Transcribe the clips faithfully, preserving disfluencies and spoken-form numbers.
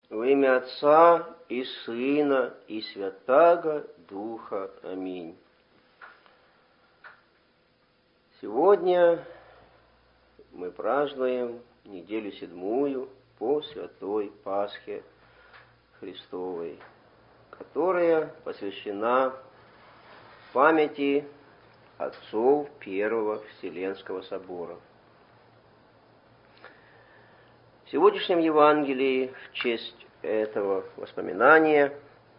Во имя Отца и Сына и Святаго Духа. Аминь. Сегодня мы празднуем неделю седьмую по Святой Пасхе Христовой, которая посвящена памяти отцов Первого Вселенского Собора. В сегодняшнем Евангелии в честь этого воспоминания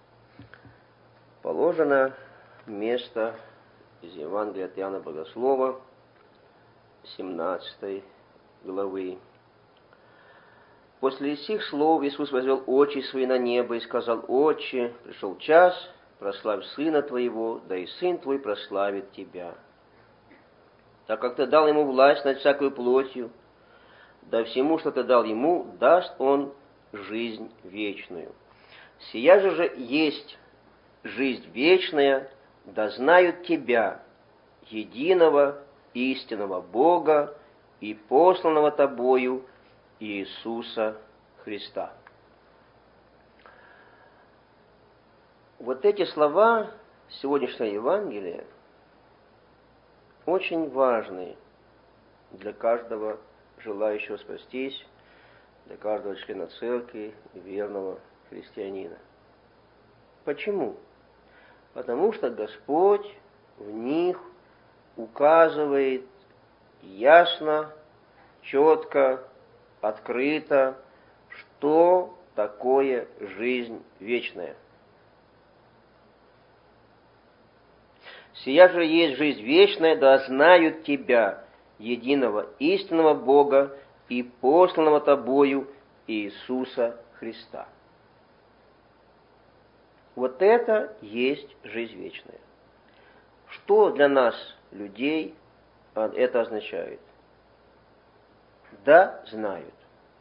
положено место из Евангелия от Иоанна Богослова, семнадцатой главы. После сих слов Иисус возвел очи свои на небо и сказал: «Отче, пришел час, прославь Сына Твоего, да и Сын Твой прославит Тебя. Так как Ты дал Ему власть над всякою плотью, да всему, что Ты дал Ему, даст Он жизнь вечную. Сия же же есть жизнь вечная, да знают Тебя, единого истинного Бога и посланного Тобою Иисуса Христа». Вот эти слова сегодняшнего Евангелия очень важны для каждого желающего спастись, для каждого члена церкви и верного христианина. Почему? Потому что Господь в них указывает ясно, четко, открыто, что такое жизнь вечная. «Сия же есть жизнь вечная, да знают Тебя, единого истинного Бога и посланного Тобою Иисуса Христа». Вот это есть жизнь вечная. Что для нас, людей, это означает? Да, знают.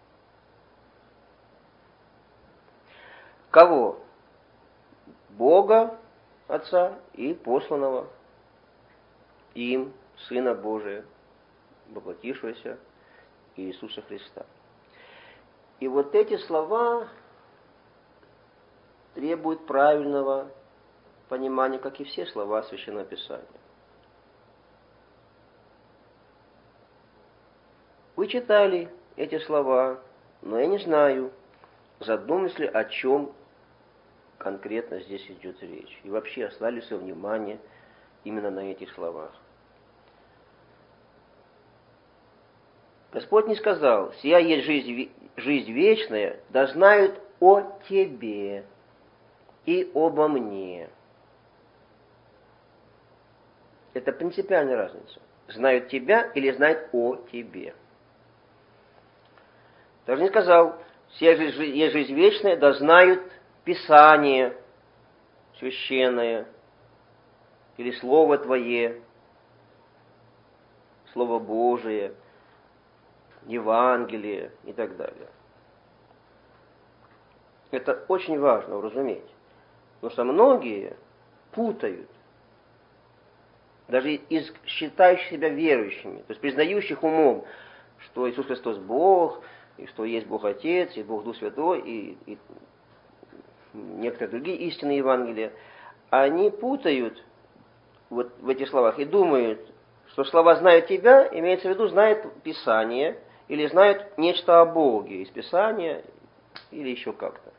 Кого? Бога Отца и посланного им Сына Божия, воплотившегося Иисуса Христа. И вот эти слова требуют правильного понимания, как и все слова Священного Писания. Вы читали эти слова, но я не знаю, задумались ли, о чем конкретно здесь идет речь. И вообще, оставили свое внимание именно на этих словах. Господь не сказал: «Сия есть жизнь, жизнь вечная, да знают о Тебе и обо Мне». Это принципиальная разница. Знают Тебя или знают о Тебе. Также не сказал: «Сия есть жизнь вечная, да знают Писание священное или Слово Твое, Слово Божие, Евангелие и так далее». Это очень важно уразуметь. Потому что многие путают, даже из считающих себя верующими, то есть признающих умом, что Иисус Христос Бог, и что есть Бог Отец, и Бог Дух Святой, и, и некоторые другие истины Евангелия, они путают вот в этих словах и думают, что слова «знают Тебя» имеется в виду знают Писание, или знают нечто о Боге из Писания, или еще как-то.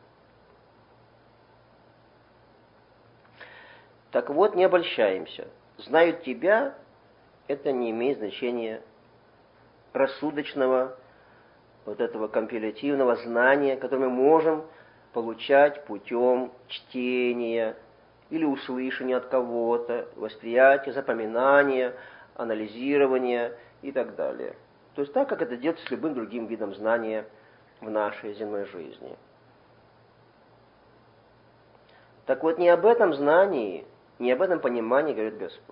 Так вот, не обольщаемся. Знают Тебя — это не имеет значения рассудочного, вот этого компилятивного знания, которое мы можем получать путем чтения или услышания от кого-то, восприятия, запоминания, анализирования и так далее. То есть так, как это делается с любым другим видом знания в нашей земной жизни. Так вот, не об этом знании, не об этом понимании говорит Господь.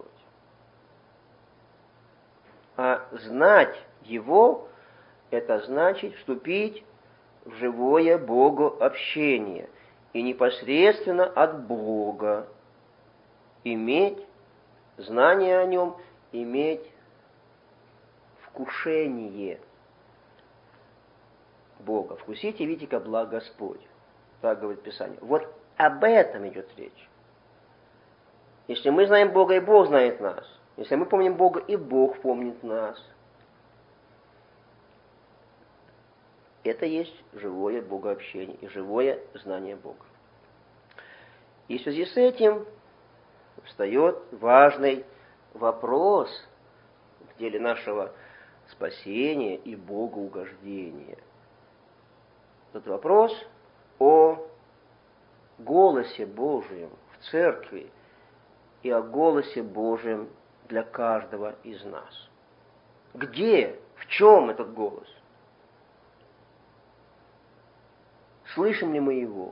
А знать Его — это значит вступить в живое Богу общение и непосредственно от Бога иметь знание о Нем, иметь вкушение Бога. Вкусите, видите, как благ Господь. Так говорит Писание. Вот об этом идет речь. Если мы знаем Бога, и Бог знает нас. Если мы помним Бога, и Бог помнит нас. Это есть живое богообщение и живое знание Бога. И в связи с этим встает важный вопрос в деле нашего спасения и богоугождения. Этот вопрос о голосе Божьем в церкви и о голосе Божьем для каждого из нас. Где, в чем этот голос? Слышим ли мы его?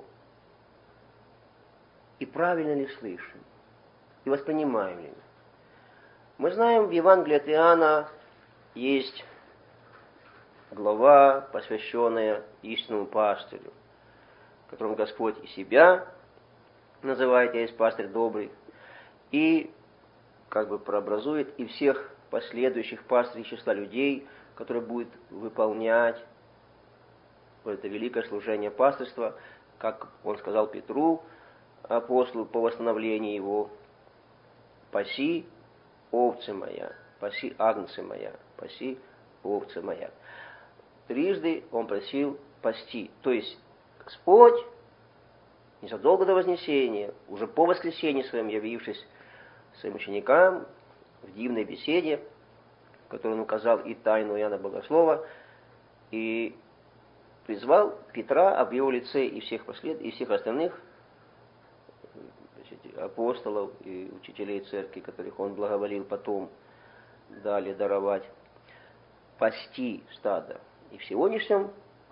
И правильно ли слышим? И воспринимаем ли? Мы знаем, в Евангелии от Иоанна есть глава, посвященная истинному пастырю, которым Господь и себя называет, я есть пастырь добрый, и как бы прообразует и всех последующих пастырей числа людей, которые будут выполнять это великое служение пастырства, как он сказал Петру, апостолу, по восстановлению его: «Паси, овцы моя, паси, агнцы моя, паси, овцы моя». Трижды он просил пасти. То есть Господь, незадолго до Вознесения, уже по воскресении своем явившись своим ученикам в дивной беседе, в которой он указал и тайну Иоанна Богослова, и призвал Петра об его лице и всех послед... и всех остальных апостолов и учителей церкви, которых он благоволил потом далее даровать, пасти стадо. И в сегодняшнем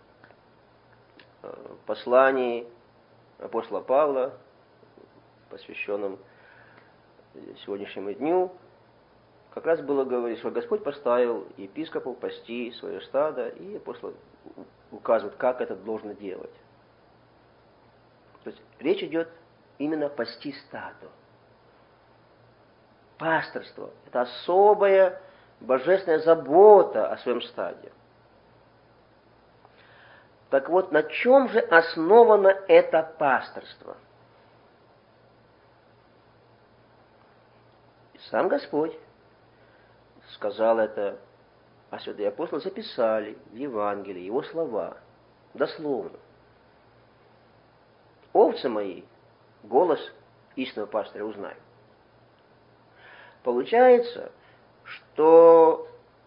послании апостола Павла, посвященном сегодняшнему дню, как раз было говорить, что Господь поставил епископов пасти свое стадо, и апостол указывает, как это должно делать. То есть речь идет именно пасти стадо. Пасторство – это особая божественная забота о своем стаде. Так вот, на чем же основано это пасторство? Сам Господь сказал это, а святые апостолы записали в Евангелии его слова, дословно. «Овцы мои, голос истинного пастыря узнаю». Получается, что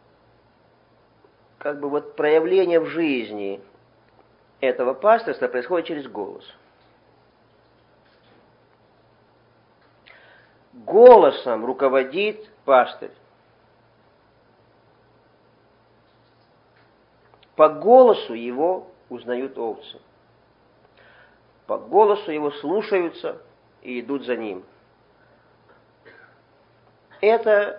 как бы вот проявление в жизни этого пасторства происходит через голос. Голосом руководит пастырь. По голосу его узнают овцы. По голосу его слушаются и идут за ним. Это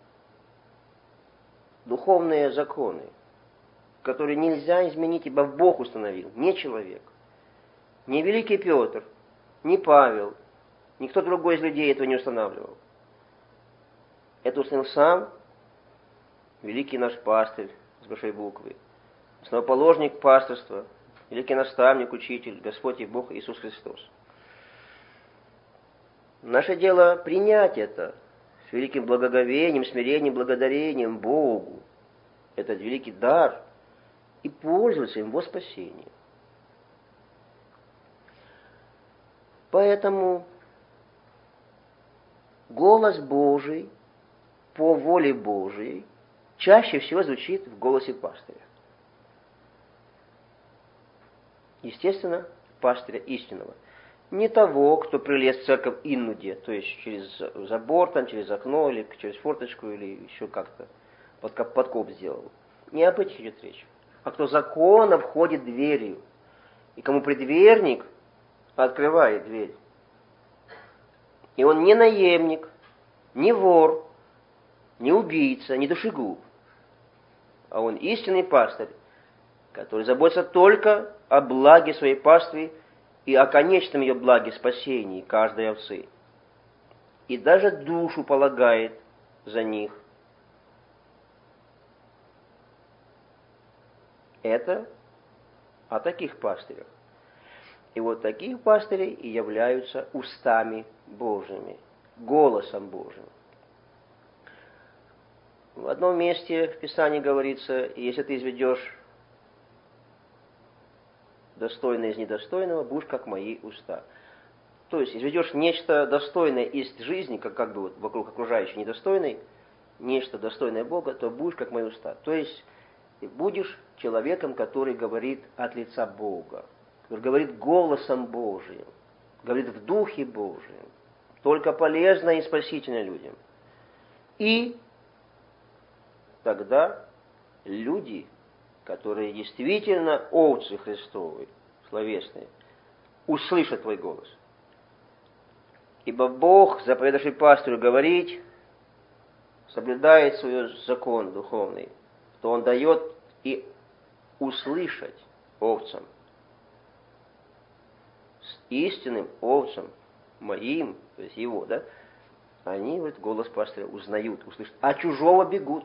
духовные законы, которые нельзя изменить, ибо Бог установил, не человек. Не великий Петр, не Павел, никто другой из людей этого не устанавливал. Это установил сам великий наш пастырь с большой буквы, основоположник пасторства, великий наставник, учитель, Господь и Бог Иисус Христос. Наше дело принять это с великим благоговением, смирением, благодарением Богу. Этот великий дар и пользоваться им во спасении. Поэтому голос Божий по воле Божией чаще всего звучит в голосе пастыря. Естественно, пастыря истинного. Не того, кто прилез в церковь иннуде, то есть через забор, там, через окно, или через форточку, или еще как-то подкоп, подкоп сделал. Не об этих идет речь. А кто законно входит дверью, и кому предверник открывает дверь. И он не наемник, не вор, не убийца, не душегуб, а он истинный пастырь, который заботится только о благе своей паствы и о конечном ее благе спасении каждой овцы. И даже душу полагает за них. Это о таких пастырях. И вот такие пастыри и являются устами Божьими, голосом Божьим. В одном месте в Писании говорится, если ты изведешь достойное из недостойного, будешь как мои уста. То есть, изведешь нечто достойное из жизни, как, как бы вот вокруг окружающей недостойной, нечто достойное Бога, то будешь как мои уста. То есть, ты будешь человеком, который говорит от лица Бога, который говорит голосом Божиим, говорит в Духе Божием, только полезно и спасительно людям. И тогда люди, которые действительно овцы Христовы, словесные, услышат твой голос. Ибо Бог, заповедавший пастырю говорить, соблюдает свой закон духовный, то Он дает и услышать овцам, с истинным овцам моим, то есть его, да, они вот голос пастыря узнают, услышат, а чужого бегут.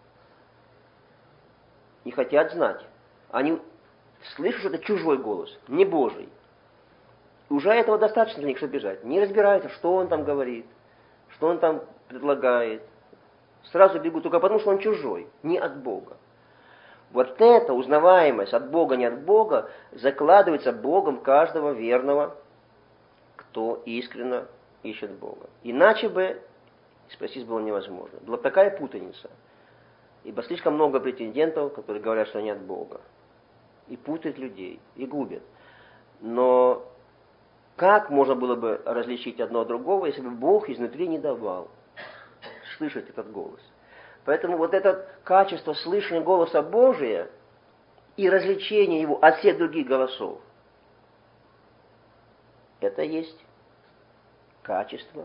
Не хотят знать. Они слышат, что это чужой голос, не Божий. И уже этого достаточно для них, чтобы бежать. Не разбираются, что он там говорит, что он там предлагает. Сразу бегут только потому, что он чужой, не от Бога. Вот эта узнаваемость от Бога, не от Бога, закладывается Богом каждого верного, кто искренне ищет Бога. Иначе бы спастись было невозможно. Была такая путаница. Ибо слишком много претендентов, которые говорят, что они от Бога. И путают людей, и губят. Но как можно было бы различить одно от другого, если бы Бог изнутри не давал слышать этот голос? Поэтому вот это качество слышания голоса Божия и развлечения его от всех других голосов, это есть качество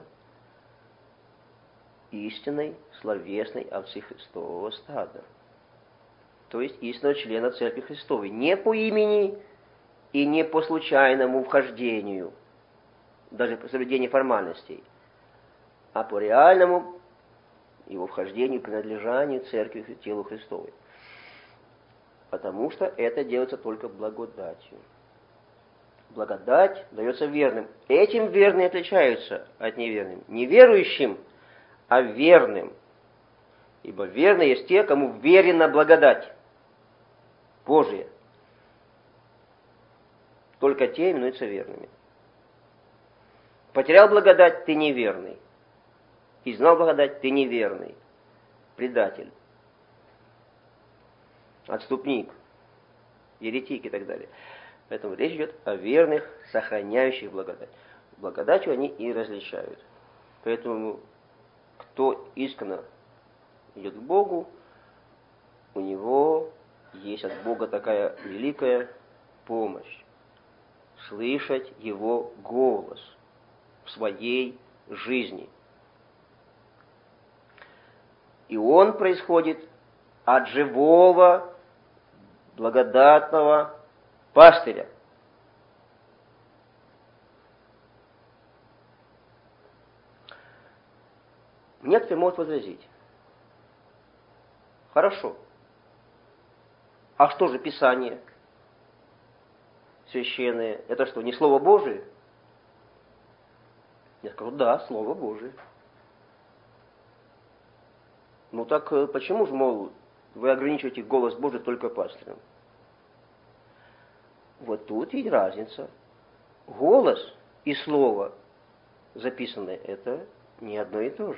истинной, словесной овцы Христового стада. То есть истинного члена Церкви Христовой. Не по имени и не по случайному вхождению, даже по соблюдению формальностей, а по реальному его вхождению, принадлежанию Церкви телу Христовой. Потому что это делается только благодатью. Благодать дается верным. Этим верные отличаются от неверным. Неверующим, а верным. Ибо верны есть те, кому верена благодать Божия. Только те именуются верными. Потерял благодать, ты неверный. И знал благодать, ты неверный. Предатель. Отступник. Еретик и так далее. Поэтому речь идет о верных, сохраняющих благодать. Благодатью они и различают. Поэтому кто искренне идет к Богу, у него есть от Бога такая великая помощь. Слышать Его голос в своей жизни. И он происходит от живого, благодатного пастыря. Некоторые могут возразить. Хорошо. А что же Писание священное? Это что, не Слово Божие? Я скажу, да, Слово Божие. Ну так почему же, мол, вы ограничиваете голос Божий только пастырем? Вот тут и разница. Голос и слово записанное – это не одно и то же.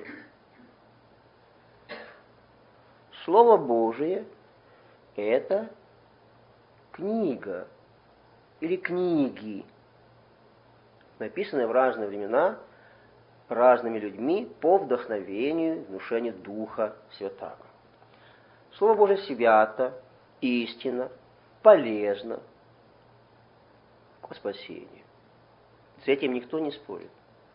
Слово Божие – это книга или книги, написанные в разные времена разными людьми по вдохновению, внушению Духа Святаго. Слово Божие свято, истинно, полезно к спасению. С этим никто не спорит.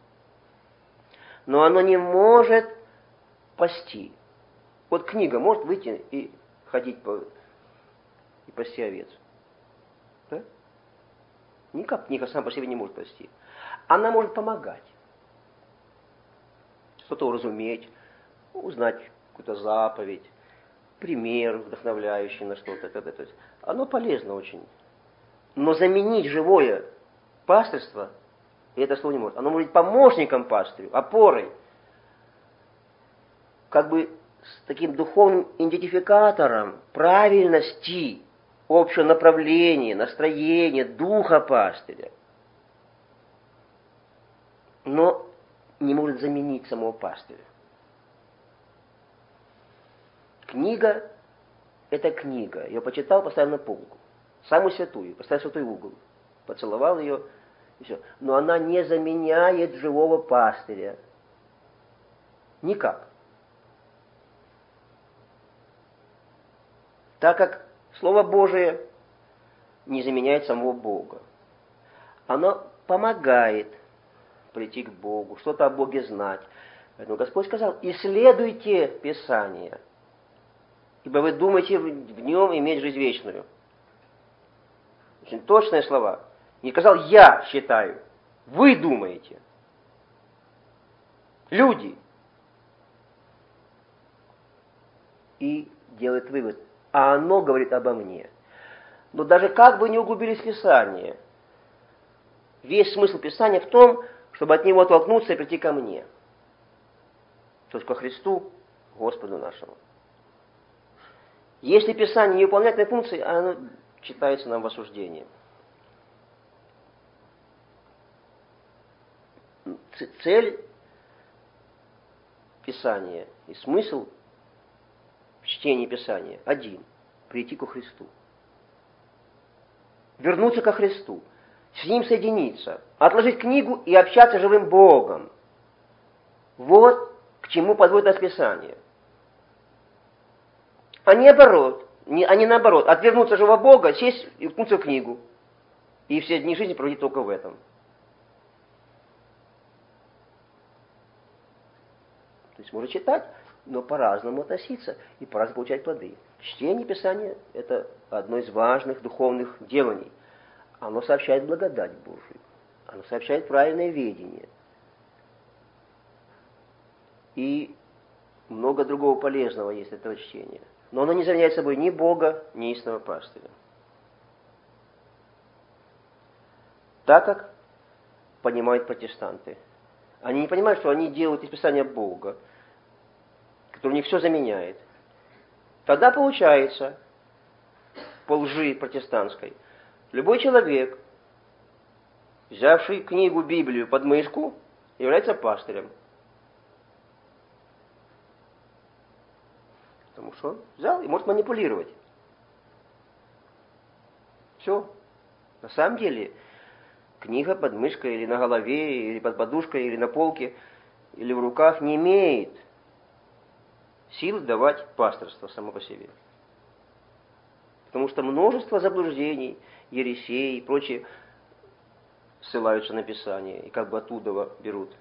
Но оно не может пасти. Вот книга может выйти и ходить по, и пасти овец. Да? Никак книга сама по себе не может пасти. Она может помогать. Что-то уразуметь, узнать какую-то заповедь, пример вдохновляющий на что-то. То есть оно полезно очень. Но заменить живое пастырство, и это слово не может, оно может быть помощником пастырю, опорой, как бы с таким духовным идентификатором правильности общего направления, настроения, духа пастыря. Но не может заменить самого пастыря. Книга – это книга. Я почитал, поставил на полку. Самую святую, поставил в святой угол. Поцеловал ее, и все. Но она не заменяет живого пастыря. Никак. Так как Слово Божие не заменяет самого Бога. Оно помогает прийти к Богу, что-то о Боге знать. Поэтому Господь сказал: исследуйте Писание, ибо вы думаете в нем иметь жизнь вечную. Очень точные слова. Не сказал: я считаю, вы думаете. Люди. И делает вывод: а оно говорит обо мне. Но даже как бы не углубились в Писание, весь смысл Писания в том, чтобы от него оттолкнуться и прийти ко мне. То есть ко Христу, Господу нашему. Если Писание не выполняет этой функции, оно читается нам в осуждении. Цель Писания и смысл в чтении Писания один – прийти ко Христу. Вернуться ко Христу, с Ним соединиться, отложить книгу и общаться с живым Богом. Вот к чему подводит нас Писание. А не наоборот, не, а не наоборот, отвернуться от живого Бога, сесть и уткнуться в книгу. И все дни жизни проводить только в этом. То есть можно читать, но по-разному относиться и по-разному получать плоды. Чтение Писания – это одно из важных духовных деланий. Оно сообщает благодать Божию. Оно сообщает правильное ведение. И много другого полезного есть этого чтения. Но оно не заменяет собой ни Бога, ни истинного пастыря. Так как понимают протестанты. Они не понимают, что они делают из Писания Бога, который у них все заменяет. Тогда получается, по лжи протестантской, любой человек, взявший книгу Библию под мышку, является пастырем. Потому что он взял и может манипулировать. Все. На самом деле, книга под мышкой или на голове, или под подушкой, или на полке, или в руках не имеет силы давать пасторство само по себе. Потому что множество заблуждений, ересей и прочее ссылаются на Писание и как бы оттуда берут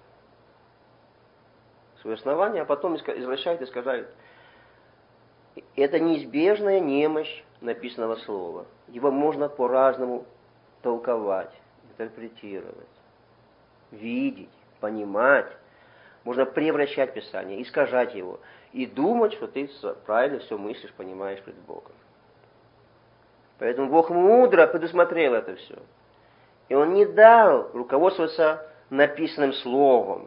свои основания, а потом извращают и искажают. Это неизбежная немощь написанного слова. Его можно по-разному толковать, интерпретировать, видеть, понимать. Можно превращать Писание, искажать его и думать, что ты правильно все мыслишь, понимаешь пред Богом. Поэтому Бог мудро предусмотрел это все. И Он не дал руководствоваться написанным словом,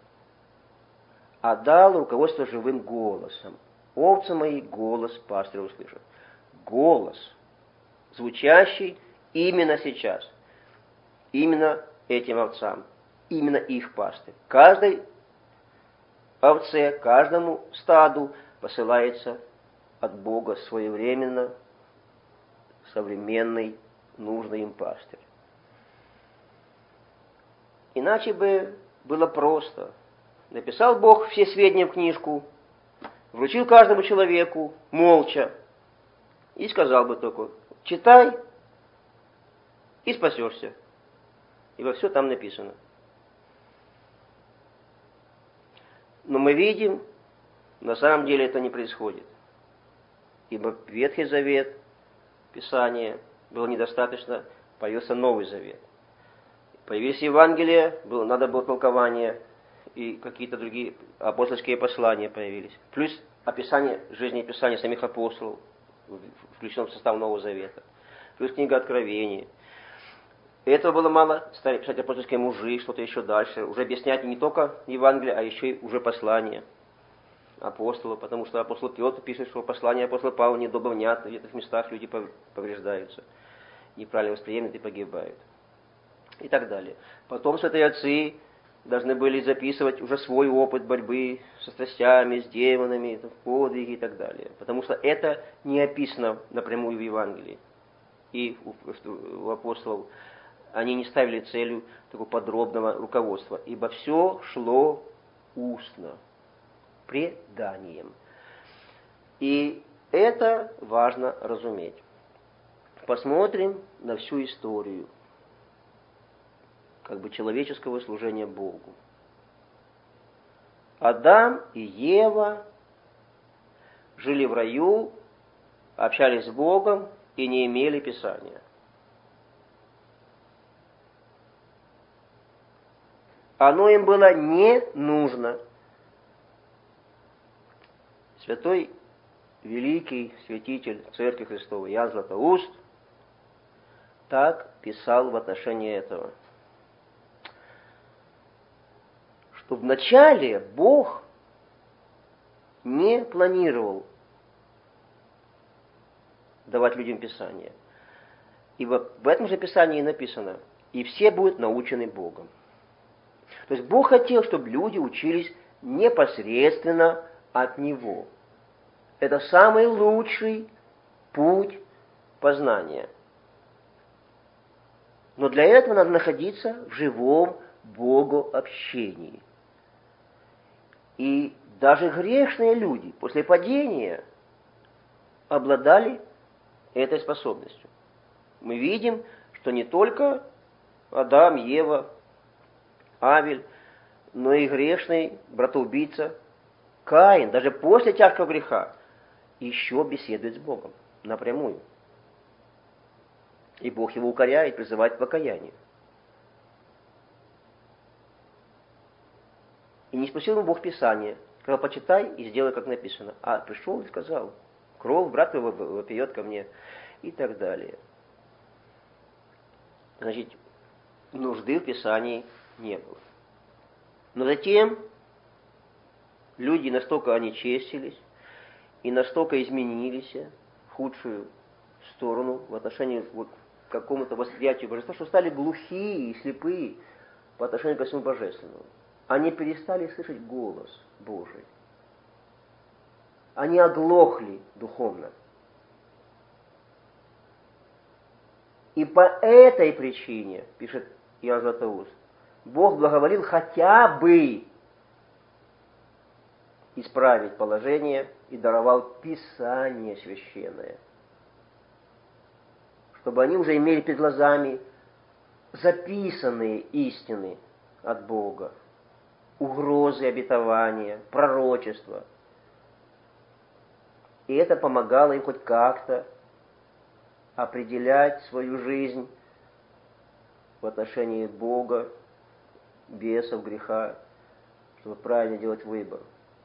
а дал руководство живым голосом. Овцы мои голос пастыря услышат. Голос, звучащий именно сейчас. Именно этим овцам. Именно их пастырь. Каждой овце, каждому стаду посылается от Бога своевременно современный, нужный им пастырь. Иначе бы было просто. Написал Бог все сведения в книжку, вручил каждому человеку молча и сказал бы только: читай и спасешься, ибо все там написано. Но мы видим, на самом деле это не происходит. Ибо Ветхий Завет, Писание, было недостаточно, появился Новый Завет. Появились Евангелия, было, надо было толкование, и какие-то другие апостольские послания появились. Плюс описание жизни и Писания самих апостолов, включено в состав Нового Завета. Плюс книга Откровения. И этого было мало. Стали писать апостольские мужи, что-то еще дальше. Уже объяснять не только Евангелие, а еще и уже послание апостола. Потому что апостол Петр пишет, что послание апостола Павла недобовнят. В этих местах люди повреждаются, неправильно восприемлют и погибают. И так далее. Потом святые отцы должны были записывать уже свой опыт борьбы со страстями, с демонами, подвиги и так далее. Потому что это не описано напрямую в Евангелии. И у, у апостолов они не ставили целью такого подробного руководства, ибо все шло устно, преданием. И это важно разуметь. Посмотрим на всю историю как бы человеческого служения Богу. Адам и Ева жили в раю, общались с Богом и не имели Писания. Оно им было не нужно. Святой великий святитель Церкви Христовой Иоанн Златоуст так писал в отношении этого. Что вначале Бог не планировал давать людям Писание. Ибо в этом же Писании написано: «И все будут научены Богом». То есть Бог хотел, чтобы люди учились непосредственно от Него. Это самый лучший путь познания. Но для этого надо находиться в живом богообщении. И даже грешные люди после падения обладали этой способностью. Мы видим, что не только Адам, Ева, Авель, но и грешный братоубийца Каин, даже после тяжкого греха, еще беседует с Богом напрямую. И Бог его укоряет, призывает к покаянию. И не спросил ему Бог Писание, сказал: почитай и сделай, как написано. А пришел и сказал: кровь брат его вопиет ко мне, и так далее. Значит, нужды в Писании не было. Но затем люди настолько онечестились и настолько изменились в худшую сторону в отношении вот к какому-то восприятию божества, что стали глухие и слепые по отношению ко всему божественному. Они перестали слышать голос Божий. Они оглохли духовно. И по этой причине, пишет Иоанн Златоуст, Бог благоволил хотя бы исправить положение и даровал Писание священное, чтобы они уже имели перед глазами записанные истины от Бога, угрозы обетования, пророчества. И это помогало им хоть как-то определять свою жизнь в отношении Бога, бесов, греха, чтобы правильно делать выбор.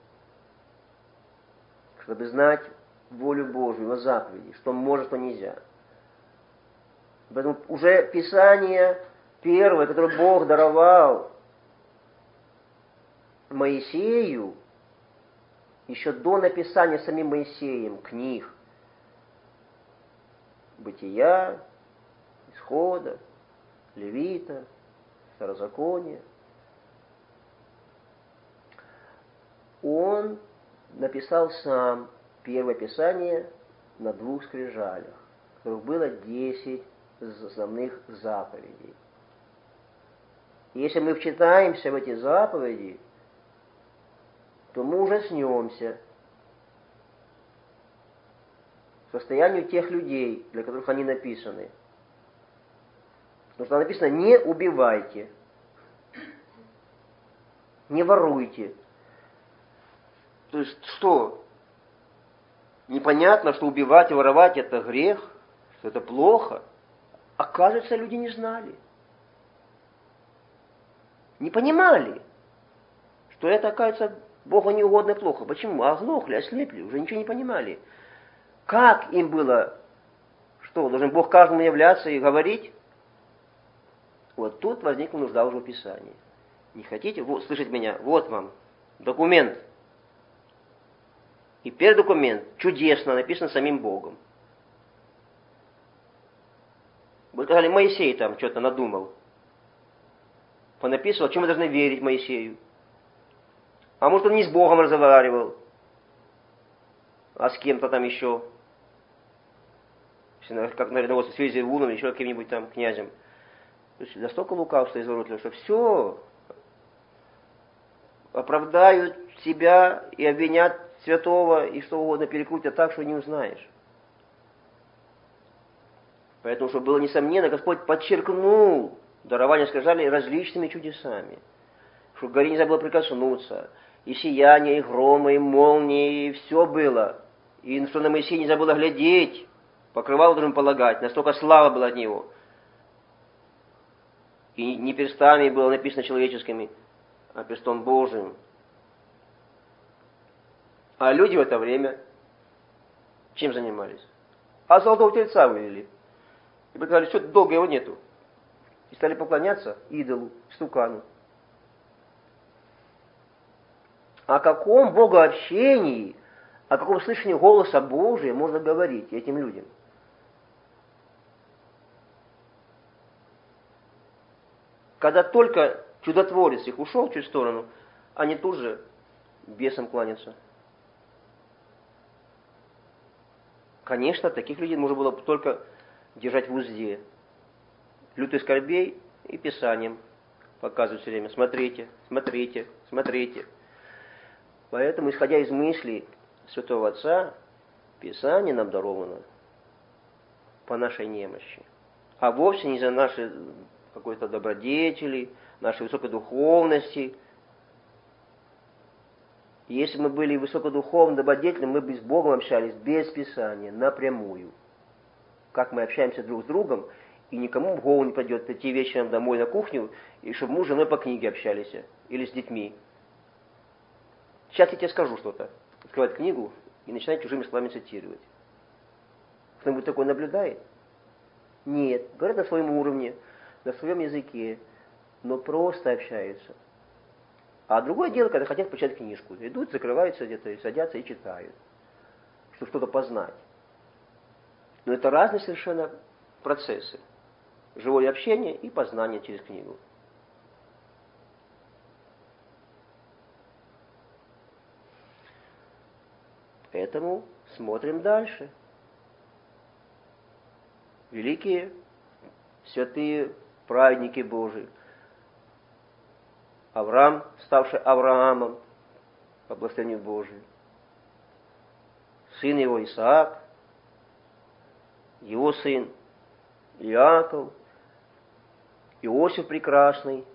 Чтобы знать волю Божию, его заповеди, что может, что нельзя. Поэтому уже Писание первое, которое Бог даровал Моисею, еще до написания самим Моисеем книг Бытия, Исхода, Левита, Второзакония, он написал сам первое Писание на двух скрижалях, в которых было десять основных заповедей. И если мы вчитаемся в эти заповеди, то мы ужаснемся состоянию тех людей, для которых они написаны. Потому что написано: не убивайте, не воруйте. То есть что? Непонятно, что убивать и воровать это грех, что это плохо. Оказывается, люди не знали. Не понимали, что это, оказывается, Богу неугодно и плохо. Почему? Оглохли, ослепли, уже ничего не понимали. Как им было, что, должен Бог каждому являться и говорить? Вот тут возникла нужда уже в Писании. Не хотите вот, слышать меня? Вот вам документ. И первый документ чудесно написан самим Богом. Вы сказали, Моисей там что-то надумал. Понаписывал, чем мы должны верить Моисею. А может, он не с Богом разговаривал, а с кем-то там еще. Как, наверное, с Вельзевулом, еще каким-нибудь там князем. То есть настолько лукавство изворотливо, что все оправдают себя и обвинят святого, и что угодно перекрутят так, что не узнаешь. Поэтому, чтобы было несомненно, Господь подчеркнул дарование скрижалей различными чудесами. Чтобы к горе нельзя было прикоснуться. И сияние, и громы, и молнии, и все было. И что на Моисея нельзя было глядеть, покрывало должен полагать, настолько слава была от него. И не перстами было написано человеческими, а перстом Божиим. А люди в это время чем занимались? А золотого тельца вывели. И сказали, что долго его нету. И стали поклоняться идолу, стукану. О каком богообщении, о каком слышании голоса Божия можно говорить этим людям? Когда только чудотворец их ушел чуть в сторону, они тут же бесам кланятся. Конечно, таких людей можно было только держать в узде. Лютой скорбей и Писанием показывать все время. Смотрите, смотрите, смотрите. Поэтому, исходя из мыслей Святого Отца, Писание нам даровано по нашей немощи. А вовсе не за наши какой-то добродетели, нашей высокой духовности. Если мы были высокодуховным, добродетельным, мы бы с Богом общались без Писания, напрямую. Как мы общаемся друг с другом, и никому в голову не придет идти вечером домой на кухню, и чтобы муж с женой по книге общались, или с детьми. Сейчас я тебе скажу что-то. Открывать книгу и начинать чужими словами цитировать. Кто-нибудь такое наблюдает? Нет. Говорят на своем уровне, на своем языке, но просто общаются. А другое дело, когда хотят почитать книжку. Идут, закрываются где-то, и садятся и читают. Чтобы что-то познать. Но это разные совершенно процессы. Живое общение и познание через книгу. Поэтому смотрим дальше. Великие, святые праведники Божии. Авраам, ставший Авраамом по благословению Божию. Сын его Исаак, его сын Иаков, Иосиф прекрасный.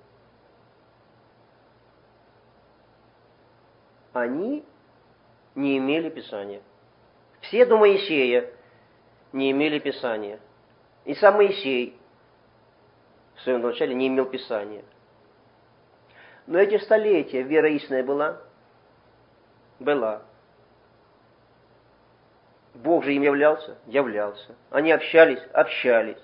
Они не имели Писания. Все до Моисея не имели Писания. И сам Моисей в своем начале не имел Писания. Но эти столетия вера истинная была? Была. Бог же им являлся? Являлся. Они общались? Общались.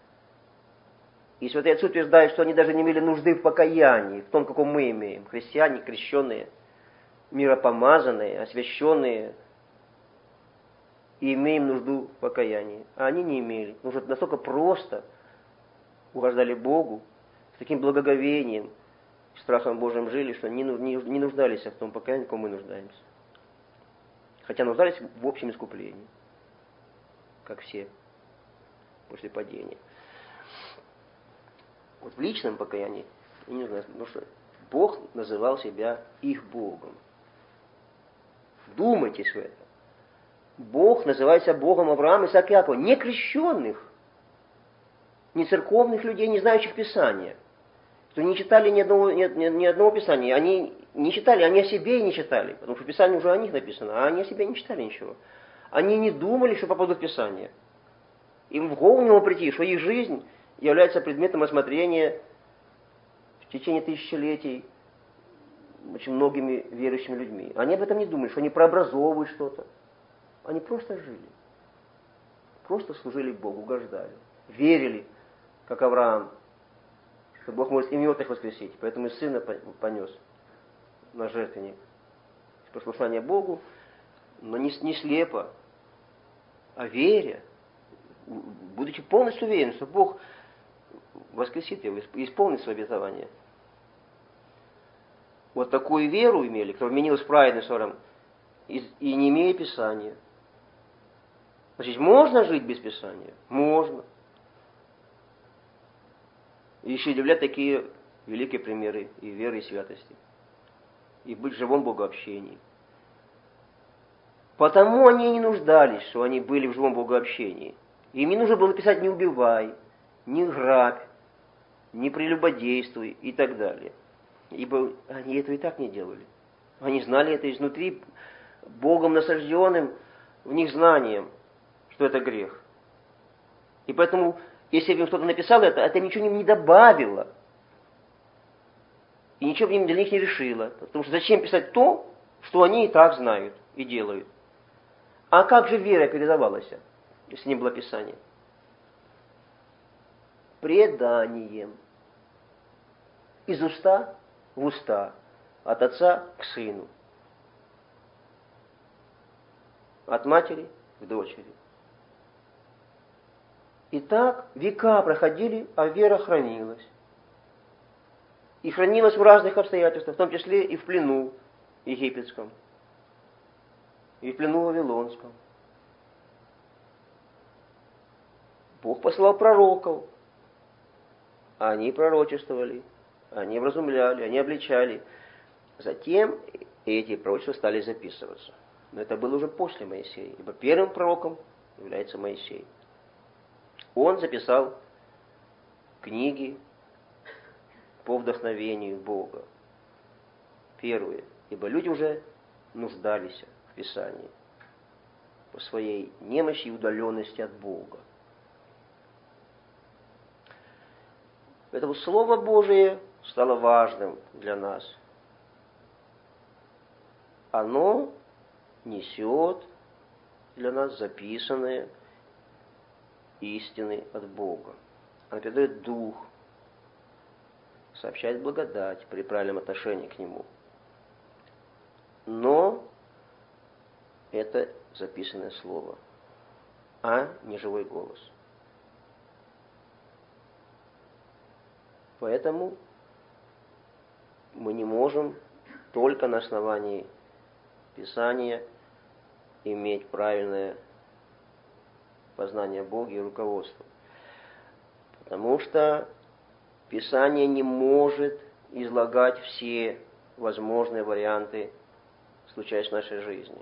И святые отцы утверждают, что они даже не имели нужды в покаянии, в том, каком мы имеем. Христиане, крещенные, миропомазанные, освященные, и имеем нужду в покаянии. А они не имели. Потому что настолько просто угождали Богу, с таким благоговением, страхом Божьим жили, что не нуждались в том покаянии, в каком мы нуждаемся. Хотя нуждались в общем искуплении, как все, после падения. Вот в личном покаянии, не нужно, потому что Бог называл себя их Богом. Вдумайтесь в это. Бог называет себя Богом Авраама, Исаака и Иакова, не крещенных, не церковных людей, не знающих Писания, что не читали ни одного, ни, ни одного Писания. Они не читали, они о себе и не читали, потому что Писание уже о них написано, а они о себе не читали ничего. Они не думали, что попадут в Писание. Им в голову не могло прийти, что их жизнь является предметом рассмотрения в течение тысячелетий очень многими верующими людьми. Они об этом не думали, что они прообразовывают что-то. Они просто жили. Просто служили Богу, угождали. Верили, как Авраам, что Бог может и мертвых воскресить, поэтому и Сына понес на жертвенник. Послушание Богу, но не, не слепо, а веря, будучи полностью уверен, что Бог воскресит его и исполнит свое обетование. Вот такую веру имели, которая вменилась праведным ссором, и, и не имея Писания. Значит, можно жить без Писания? Можно. И еще являть такие великие примеры и веры, и святости. И быть в живом богообщении. Потому они и не нуждались, что они были в живом богообщении. Им не нужно было писать «не убивай», «не грабь», «не прелюбодействуй» и так далее. Ибо они этого и так не делали. Они знали это изнутри, Богом насажденным в них знанием, что это грех. И поэтому, если бы им кто-то написал это, это ничего им не добавило. И ничего им для них не решило. Потому что зачем писать то, что они и так знают и делают? А как же вера передавалась, если не было Писания? Преданием. Из уста в уста. От отца к сыну. От матери к дочери. И так века проходили, а вера хранилась. И хранилась в разных обстоятельствах, в том числе и в плену египетском, и в плену вавилонском. Бог послал пророков. Они пророчествовали, они вразумляли, они обличали. Затем эти пророчества стали записываться. Но это было уже после Моисея, ибо первым пророком является Моисей. Он записал книги по вдохновению Бога. Первые, ибо люди уже нуждались в Писании по своей немощи и удаленности от Бога. Поэтому Слово Божие стало важным для нас. Оно несет для нас записанные истины от Бога. Оно передает Дух, сообщает благодать при правильном отношении к Нему. Но это записанное Слово, а не живой голос. Поэтому мы не можем только на основании Писания иметь правильное познание Бога и руководство. Потому что Писание не может излагать все возможные варианты, случаясь в нашей жизни.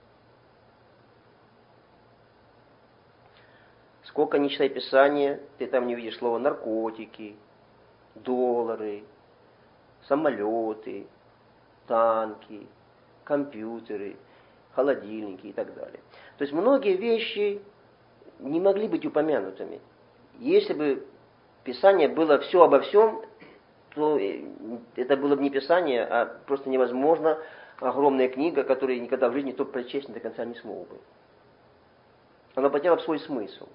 Сколько ни читай Писание, ты там не видишь слова наркотики, доллары, самолеты, танки, компьютеры, холодильники и так далее. То есть многие вещи не могли быть упомянутыми. Если бы Писание было все обо всем, то это было бы не Писание, а просто невозможно огромная книга, которую никогда в жизни никто прочесть до конца не смог бы. Она потеряла бы свой смысл.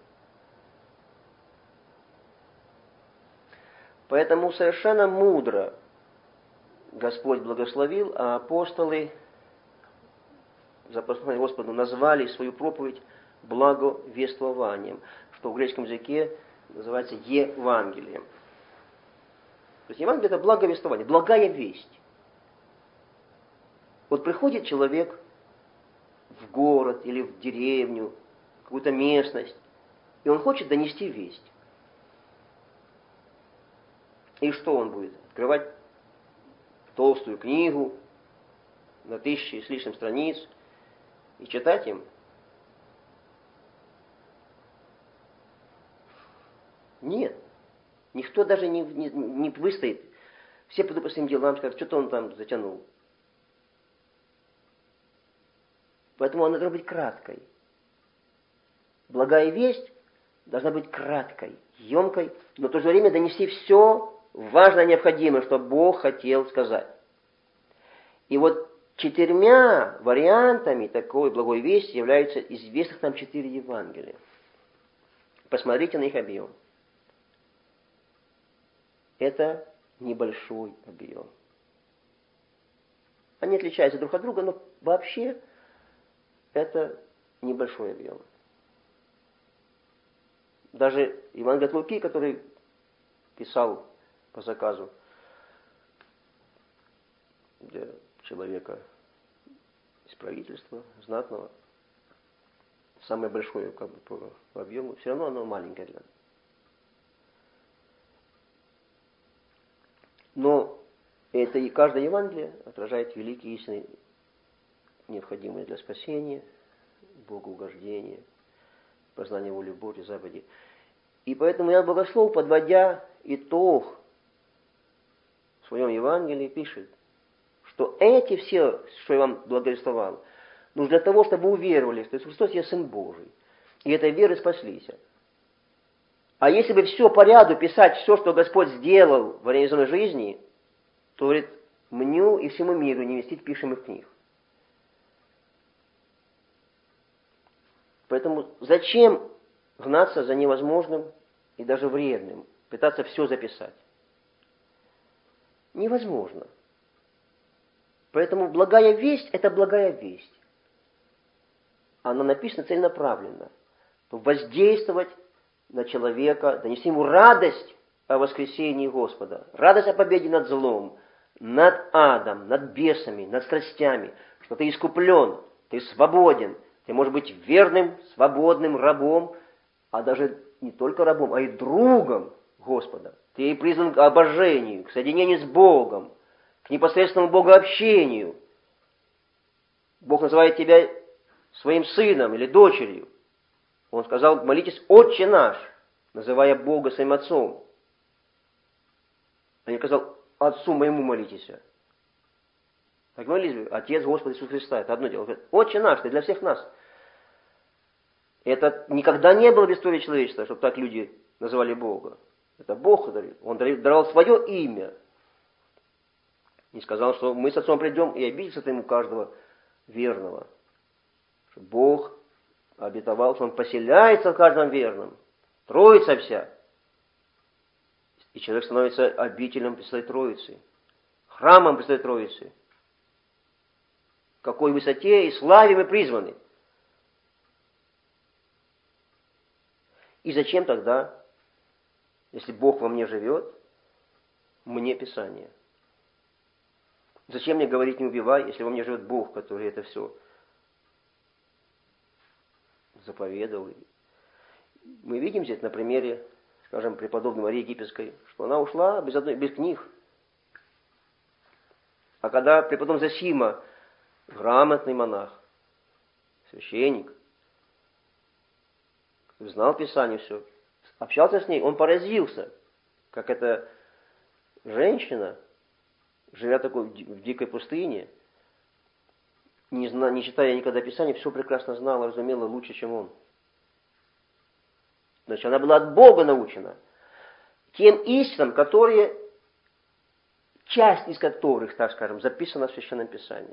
Поэтому совершенно мудро Господь благословил, а апостолы за послание Господу назвали свою проповедь благовествованием, что в греческом языке называется Евангелием. То есть Евангелие – это благовествование, благая весть. Вот приходит человек в город или в деревню, в какую-то местность, и он хочет донести весть. И что он будет? Открывать толстую книгу на тысячи с лишним страниц и читать им? Нет. Никто даже не, не, не выстоит. Все пойдут по своим делам, скажут, что-то он там затянул. Поэтому она должна быть краткой. Благая весть должна быть краткой, емкой, но в то же время донести все важное, необходимое, что Бог хотел сказать. И вот четырьмя вариантами такой благой вести являются известных нам четыре Евангелия. Посмотрите на их объем. это небольшой объем. Они отличаются друг от друга, но вообще это небольшой объем. Даже Евангелие от Луки, который писал по заказу для человека из правительства, знатного, самое большое как бы, по, по объему, все равно оно маленькое для нас. Но это и каждое Евангелие отражает великие истины, необходимые для спасения, богоугождения, познания воли Божьей, заповеди. И поэтому Иоанн Богослов, подводя итог в своем Евангелии, пишет, что эти все, что я вам благовествовал, нужно для того, чтобы вы уверовали, что Иисус Христос есть Сын Божий, и этой верой спаслись. А если бы все по ряду писать, все, что Господь сделал в время земной жизни, то, говорит, мню и всему миру не вместить пишемых книг. Поэтому зачем гнаться за невозможным и даже вредным, пытаться все записать? Невозможно. Поэтому благая весть – это благая весть. Она написана целенаправленно. Воздействовать на человека, донести ему радость о воскресении Господа, радость о победе над злом, над адом, над бесами, над страстями, что ты искуплен, ты свободен, ты можешь быть верным, свободным рабом, а даже не только рабом, а и другом Господа. Ты призван к обожению, к соединению с Богом, к непосредственному богообщению. Бог называет тебя своим сыном или дочерью. Он сказал, молитесь, Отче наш, называя Бога своим отцом. А не сказал, Отцу моему молитесь. Так молились бы, Отец Господа Иисуса Христа. Это одно дело. Он говорит, Отче наш, ты для всех нас. Это никогда не было в истории человечества, чтобы так люди называли Бога. Это Бог дарил. Он даровал свое имя. И сказал, что мы с Отцом придем и обидимся ему каждого верного. Что Бог обетовал, что Он поселяется в каждом верном. Троица вся. И человек становится обителем Пресвятой Троицы. Храмом Пресвятой Троицы. В какой высоте и славе мы призваны. И зачем тогда, если Бог во мне живет, мне Писание? Зачем мне говорить не убивай, если во мне живет Бог, который это все заповедовал? Мы видим здесь на примере, скажем, преподобной Марии Египетской, что она ушла без, одной, без книг. А когда преподобный Зосима, грамотный монах, священник, знал Писание все, общался с ней, он поразился, как эта женщина, живя такой в дикой пустыне, не, зна, не читая никогда Писания, все прекрасно знала, разумела лучше, чем он. Значит, она была от Бога научена тем истинам, которые, часть из которых, так скажем, записана в Священном Писании.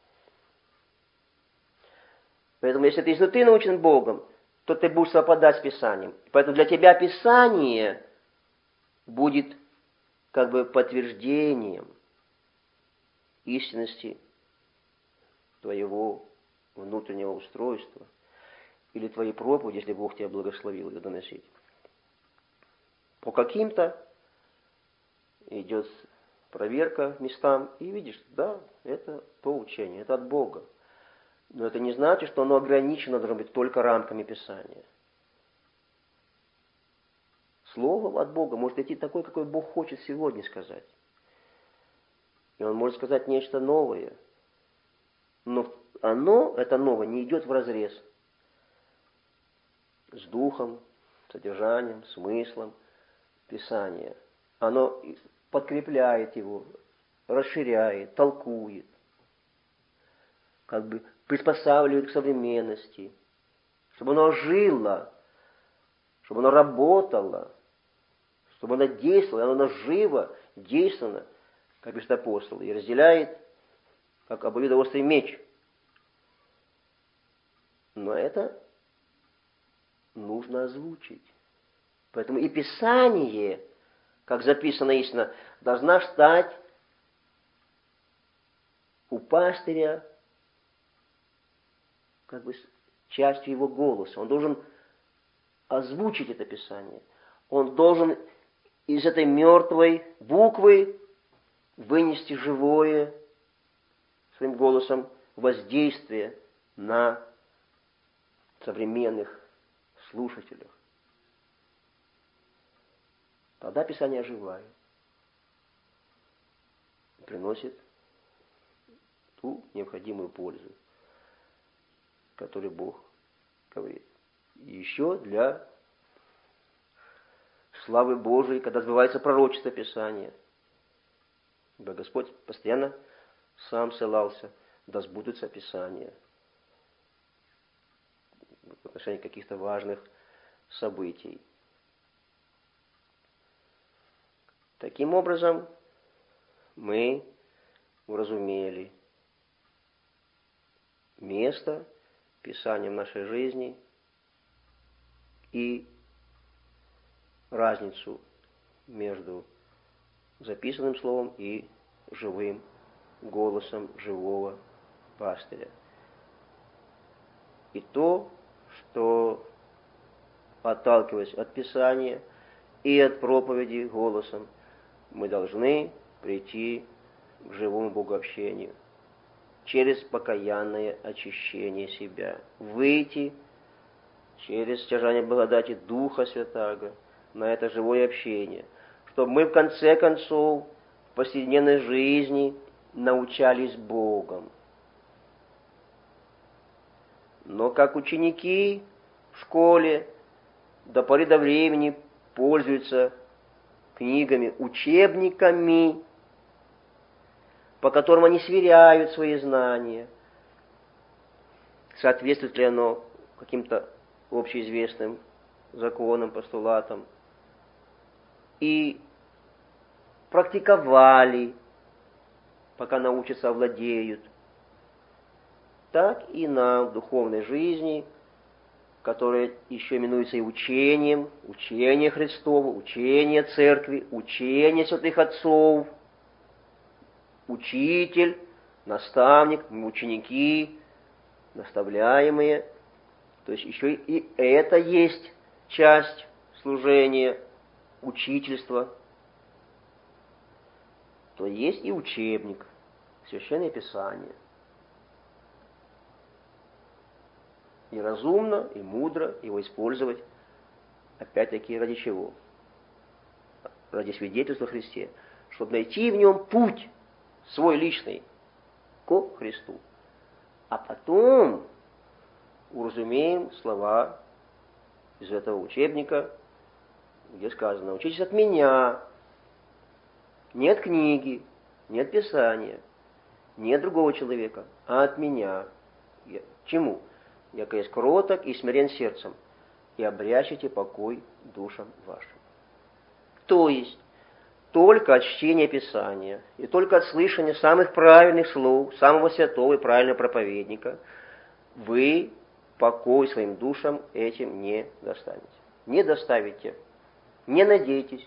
Поэтому, если ты изнутри научен Богом, то ты будешь совпадать с Писанием. Поэтому для тебя Писание будет как бы подтверждением истинности твоего внутреннего устройства или твоей проповеди, если Бог тебя благословил ее доносить. По каким-то идет проверка местам, и видишь, да, это то учение, это от Бога. Но это не значит, что оно ограничено должно быть только рамками Писания. Слово от Бога может идти такое, какое Бог хочет сегодня сказать. И Он может сказать нечто новое. Но оно, это новое, не идет вразрез с духом, содержанием, смыслом Писания. Оно подкрепляет его, расширяет, толкует, как бы приспосабливает к современности, чтобы оно жило, чтобы оно работало, чтобы оно действовало, оно живо, действенно, как пишет апостол, и разделяет, как обоюдоострый меч. Но это нужно озвучить. Поэтому и Писание как записано истина, должна стать у пастыря как бы частью его голоса. Он должен озвучить это Писание. Он должен из этой мертвой буквы вынести живое своим голосом воздействие на современных слушателях. Тогда Писание оживает, приносит ту необходимую пользу, которую Бог говорит. И еще для славы Божией, когда сбывается пророчество Писания. Ибо Господь постоянно сам ссылался, да сбудутся Писания в отношении каких-то важных событий. Таким образом, мы уразумели место Писания в нашей жизни и разницу между записанным словом и живым голосом живого пастыря. И то, что, отталкиваясь от Писания и от проповеди голосом, мы должны прийти к живому богообщению через покаянное очищение себя, выйти через стяжание благодати Духа Святаго на это живое общение, чтобы мы в конце концов в повседневной жизни научались Богом. Но как ученики в школе до поры до времени пользуются книгами, учебниками, по которым они сверяют свои знания, соответствует ли оно каким-то общеизвестным законам, постулатам, и практиковали, пока научатся, овладеют. Так и нам в духовной жизни, которая еще именуется и учением, учение Христово, учение Церкви, учение святых отцов, учитель, наставник, ученики, наставляемые. То есть еще и это есть часть служения, учительства. То есть и учебник, Священное Писание. И разумно, и мудро его использовать, опять-таки, ради чего? Ради свидетельства о Христе, чтобы найти в нем путь свой личный ко Христу. А потом уразумеем слова из этого учебника, где сказано: «Учитесь от меня, не от книги, не от Писания, не от другого человека, а от меня». Я, чему? «Яко есть кроток и смирен сердцем, и обрящите покой душам вашим». То есть, только от чтения Писания и только от слышания самых правильных слов, самого святого и правильного проповедника вы покой своим душам этим не достанете. Не доставите. Не надейтесь.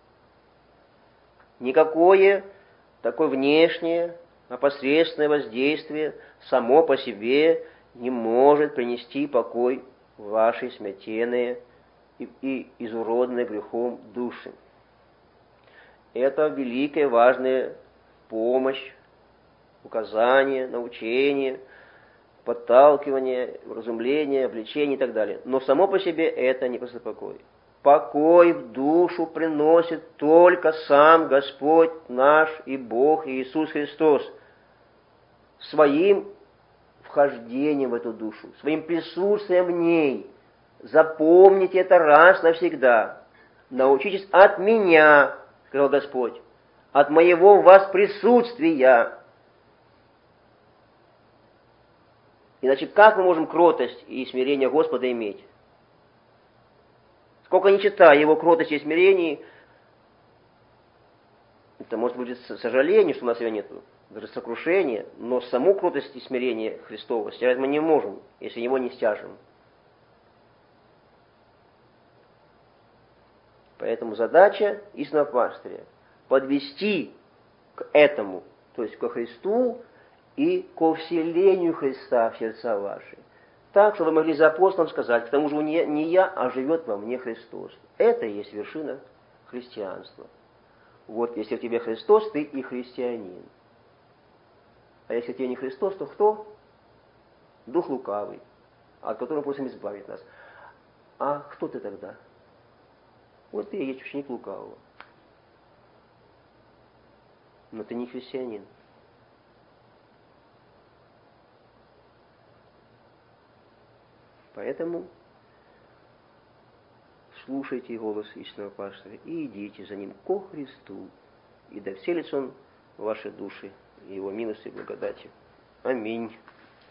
Никакое такое внешнее, опосредственное воздействие само по себе не может принести покой в ваши смятенные и, и изуродные грехом души. Это великая, важная помощь, указание, научение, подталкивание, вразумление, обличение и так далее. Но само по себе это не просто покой. Покой в душу приносит только сам Господь наш и Бог Иисус Христос своим вхождением в эту душу, своим присутствием в ней. Запомните это раз навсегда. Научитесь от меня, сказал Господь, от моего в вас присутствия. Иначе как мы можем кротость и смирение Господа иметь? Сколько ни читая Его кротости и смирении, это может быть сожаление, что у нас ее нету, даже сокрушение, но саму кротость и смирение Христова стяжать мы не можем, если Его не стяжем. Поэтому задача истинного пастыря подвести к этому, то есть ко Христу и ко вселению Христа в сердца ваши. Так, чтобы вы могли за апостолом сказать, к тому же не, не я, а живет во мне Христос. Это и есть вершина христианства. Вот, если в тебе Христос, ты и христианин. А если в тебе не Христос, то кто? Дух лукавый, от которого просим избавить нас. А кто ты тогда? Вот ты и есть ученик лукавого. Но ты не христианин. Поэтому слушайте голос истинного пастыря и идите за ним ко Христу, и да вселится он в ваши души его милостью и благодатью. Аминь.